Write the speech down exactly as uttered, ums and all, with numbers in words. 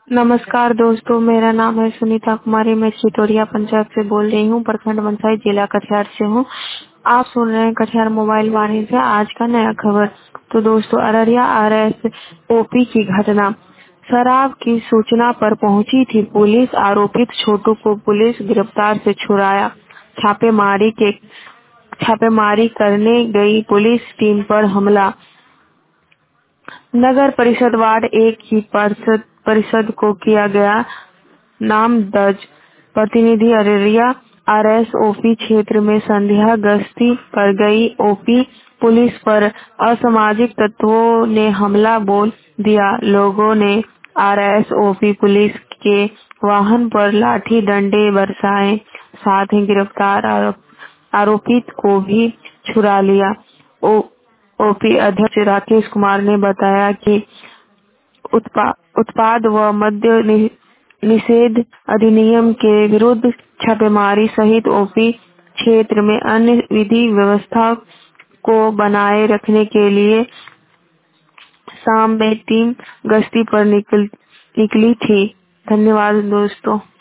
नमस्कार दोस्तों, मेरा नाम है सुनीता कुमारी। मैं चितौड़िया पंचायत से बोल रही हूँ। प्रखंड मंसाई जिला कटिहार से हूँ। आप सुन रहे हैं कटिहार मोबाइल वाणी से आज का नया खबर। तो दोस्तों, Araria R S O P की घटना। शराब की सूचना पर पहुंची थी पुलिस। आरोपित छोटू को पुलिस गिरफ्तार से छुड़ाया। छापेमारी के छापेमारी करने गई पुलिस टीम पर हमला। नगर परिषद वार्ड एक की पार्षद परिषद को किया गया नाम दर्ज। प्रतिनिधि Araria R S O P क्षेत्र में संध्या गश्ती पर गई ओपी पुलिस पर असामाजिक तत्वों ने हमला बोल दिया। लोगों ने R S O P police के वाहन पर लाठी डंडे बरसाए। साथ ही गिरफ्तार आरोप, आरोपित को भी छुड़ा लिया। ओ ओपी अध्यक्ष राकेश कुमार ने बताया कि उत्पा, उत्पाद व मद्य नि, निषेध अधिनियम के विरुद्ध छापेमारी सहित ओपी क्षेत्र में अन्य विधि व्यवस्था को बनाए रखने के लिए शाम में टीम गश्ती पर निकल, निकली थी। धन्यवाद दोस्तों।